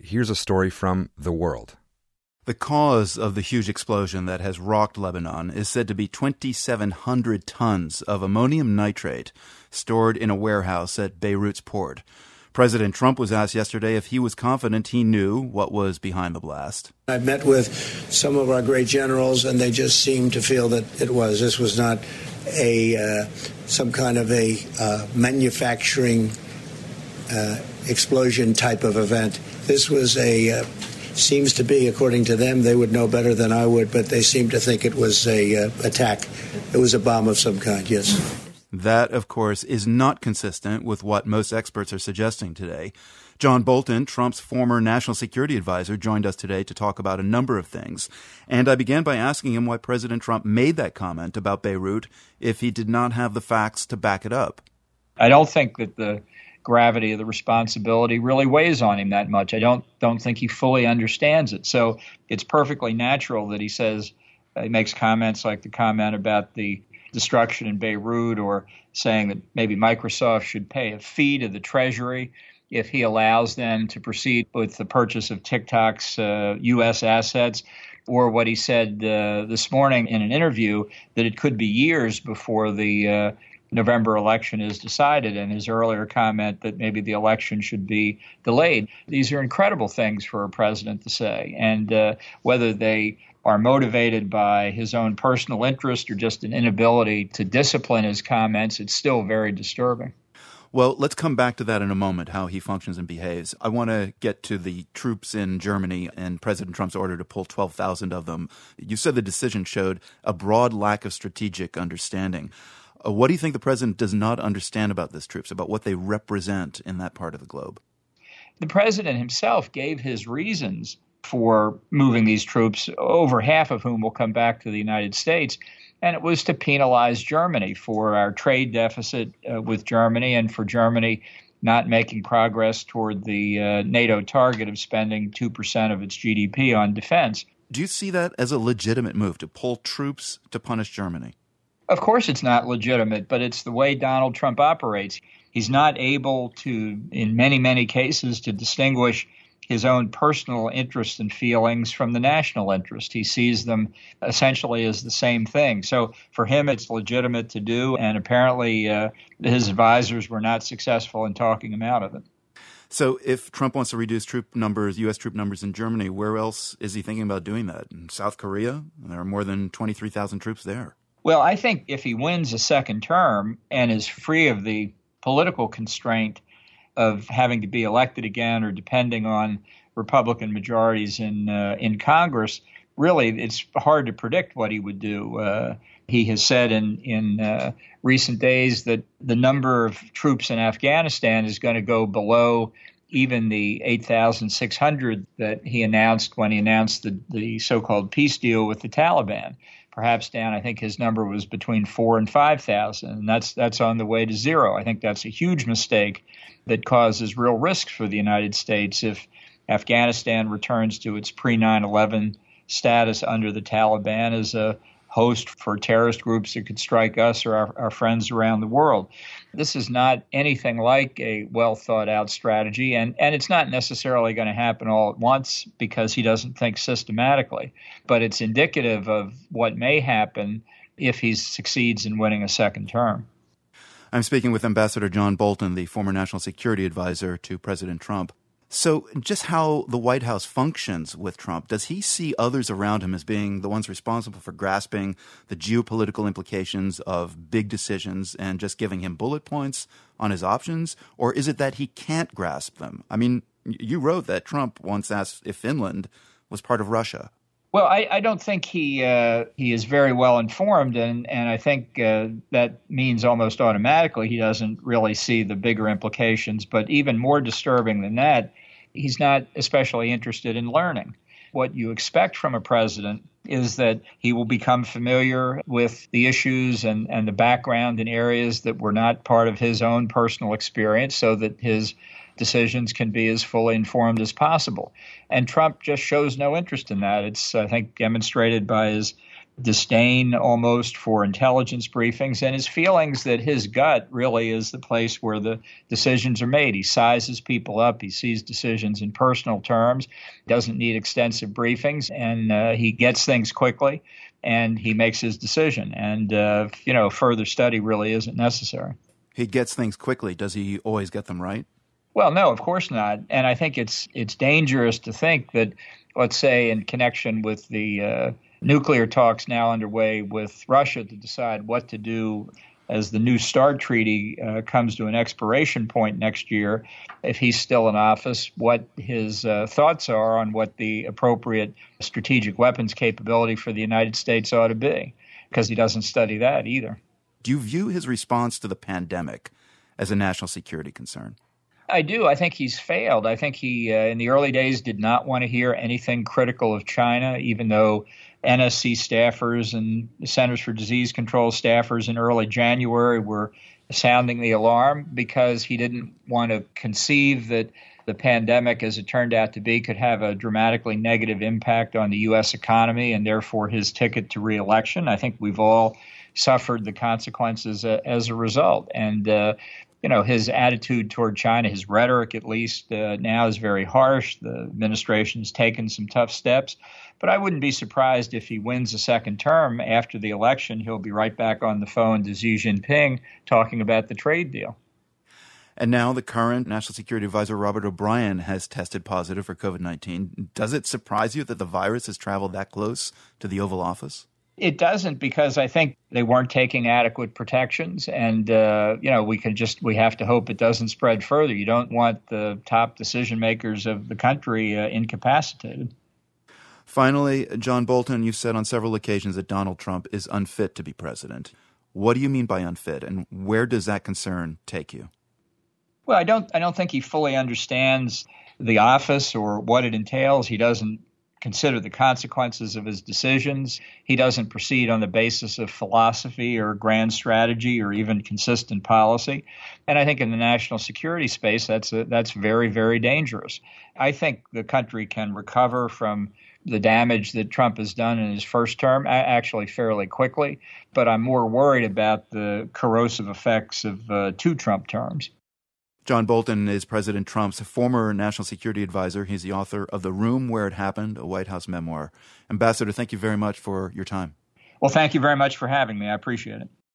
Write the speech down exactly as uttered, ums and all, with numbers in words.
Here's a story from The World. The cause of the huge explosion that has rocked Lebanon is said to be twenty-seven hundred tons of ammonium nitrate stored in a warehouse at Beirut's port. President Trump was asked yesterday if he was confident he knew what was behind the blast. I met with some of our great generals, and they just seemed to feel that it was. This was not a uh, some kind of a uh, manufacturing uh, explosion type of event. This was a, uh, seems to be, according to them, they would know better than I would, but they seem to think it was a uh, attack. It was a bomb of some kind, yes. That, of course, is not consistent with what most experts are suggesting today. John Bolton, Trump's former national security advisor, joined us today to talk about a number of things. And I began by asking him why President Trump made that comment about Beirut if he did not have the facts to back it up. I don't think that the gravity of the responsibility really weighs on him that much. I don't don't think he fully understands it. So it's perfectly natural that he says, uh, he makes comments like the comment about the destruction in Beirut, or saying that maybe Microsoft should pay a fee to the Treasury if he allows them to proceed with the purchase of TikTok's uh, U S assets, or what he said uh, this morning in an interview that it could be years before the uh, November election is decided, and his earlier comment that maybe the election should be delayed. These are incredible things for a president to say, and uh, whether they are motivated by his own personal interest or just an inability to discipline his comments, it's still very disturbing. Well, let's come back to that in a moment, how he functions and behaves. I want to get to the troops in Germany and President Trump's order to pull twelve thousand of them. You said the decision showed a broad lack of strategic understanding. Uh, what do you think the president does not understand about these troops, about what they represent in that part of the globe? The president himself gave his reasons for moving these troops, over half of whom will come back to the United States. And it was to penalize Germany for our trade deficit uh, with Germany, and for Germany not making progress toward the uh, NATO target of spending two percent of its G D P on defense. Do you see that as a legitimate move, to pull troops to punish Germany? Of course it's not legitimate, but it's the way Donald Trump operates. He's not able to, in many, many cases, to distinguish his own personal interests and feelings from the national interest. He sees them essentially as the same thing. So for him, it's legitimate to do, and apparently uh, his advisors were not successful in talking him out of it. So if Trump wants to reduce troop numbers, U S troop numbers in Germany, where else is he thinking about doing that? In South Korea? There are more than twenty-three thousand troops there. Well, I think if he wins a second term and is free of the political constraint of having to be elected again or depending on Republican majorities in uh, in Congress, really it's hard to predict what he would do. Uh, he has said in, in uh, recent days that the number of troops in Afghanistan is going to go below even the eight thousand six hundred that he announced when he announced the, the so-called peace deal with the Taliban. Perhaps down, I think his number was between four and five thousand, and that's that's on the way to zero. I think that's a huge mistake that causes real risks for the United States if Afghanistan returns to its pre nine eleven status under the Taliban as a host for terrorist groups that could strike us or our, our friends around the world. This is not anything like a well-thought-out strategy, and, and it's not necessarily going to happen all at once because he doesn't think systematically. But it's indicative of what may happen if he succeeds in winning a second term. I'm speaking with Ambassador John Bolton, the former national security advisor to President Trump. So just how the White House functions with Trump, does he see others around him as being the ones responsible for grasping the geopolitical implications of big decisions and just giving him bullet points on his options? Or is it that he can't grasp them? I mean, you wrote that Trump once asked if Finland was part of Russia. Well, I, I don't think he uh, he is very well informed, and, and I think uh, that means almost automatically he doesn't really see the bigger implications. But even more disturbing than that, he's not especially interested in learning. What you expect from a president is that he will become familiar with the issues and, and the background in areas that were not part of his own personal experience, so that his decisions can be as fully informed as possible. And Trump just shows no interest in that. It's, I think, demonstrated by his disdain almost for intelligence briefings, and his feelings that his gut really is the place where the decisions are made. He sizes people up. He sees decisions in personal terms, doesn't need extensive briefings, and uh, he gets things quickly, and he makes his decision. And, uh, you know, further study really isn't necessary. He gets things quickly. Does he always get them right? Well, no, of course not. And I think it's it's dangerous to think that, let's say, in connection with the uh, nuclear talks now underway with Russia to decide what to do as the New START treaty uh, comes to an expiration point next year, if he's still in office, what his uh, thoughts are on what the appropriate strategic weapons capability for the United States ought to be, because he doesn't study that either. Do you view his response to the pandemic as a national security concern? I do. I think he's failed. I think he, uh, in the early days, did not want to hear anything critical of China, even though N S C staffers and the Centers for Disease Control staffers in early January were sounding the alarm, because he didn't want to conceive that the pandemic, as it turned out to be, could have a dramatically negative impact on the U S economy and therefore his ticket to reelection. I think we've all suffered the consequences uh, as a result. And, uh, you know, his attitude toward China, his rhetoric at least uh, now is very harsh. The administration's taken some tough steps. But I wouldn't be surprised if he wins a second term after the election. He'll be right back on the phone to Xi Jinping talking about the trade deal. And now the current National Security Advisor, Robert O'Brien, has tested positive for COVID nineteen. Does it surprise you that the virus has traveled that close to the Oval Office? It doesn't, because I think they weren't taking adequate protections. And, uh, you know, we can just we have to hope it doesn't spread further. You don't want the top decision makers of the country uh, incapacitated. Finally, John Bolton, you've said on several occasions that Donald Trump is unfit to be president. What do you mean by unfit, and where does that concern take you? Well, I don't I don't think he fully understands the office or what it entails. He doesn't consider the consequences of his decisions. He doesn't proceed on the basis of philosophy or grand strategy or even consistent policy. And I think in the national security space, that's a, that's very, very dangerous. I think the country can recover from the damage that Trump has done in his first term, actually fairly quickly. But I'm more worried about the corrosive effects of uh, two Trump terms. John Bolton is President Trump's former national security advisor. He's the author of The Room Where It Happened, a White House memoir. Ambassador, thank you very much for your time. Well, thank you very much for having me. I appreciate it.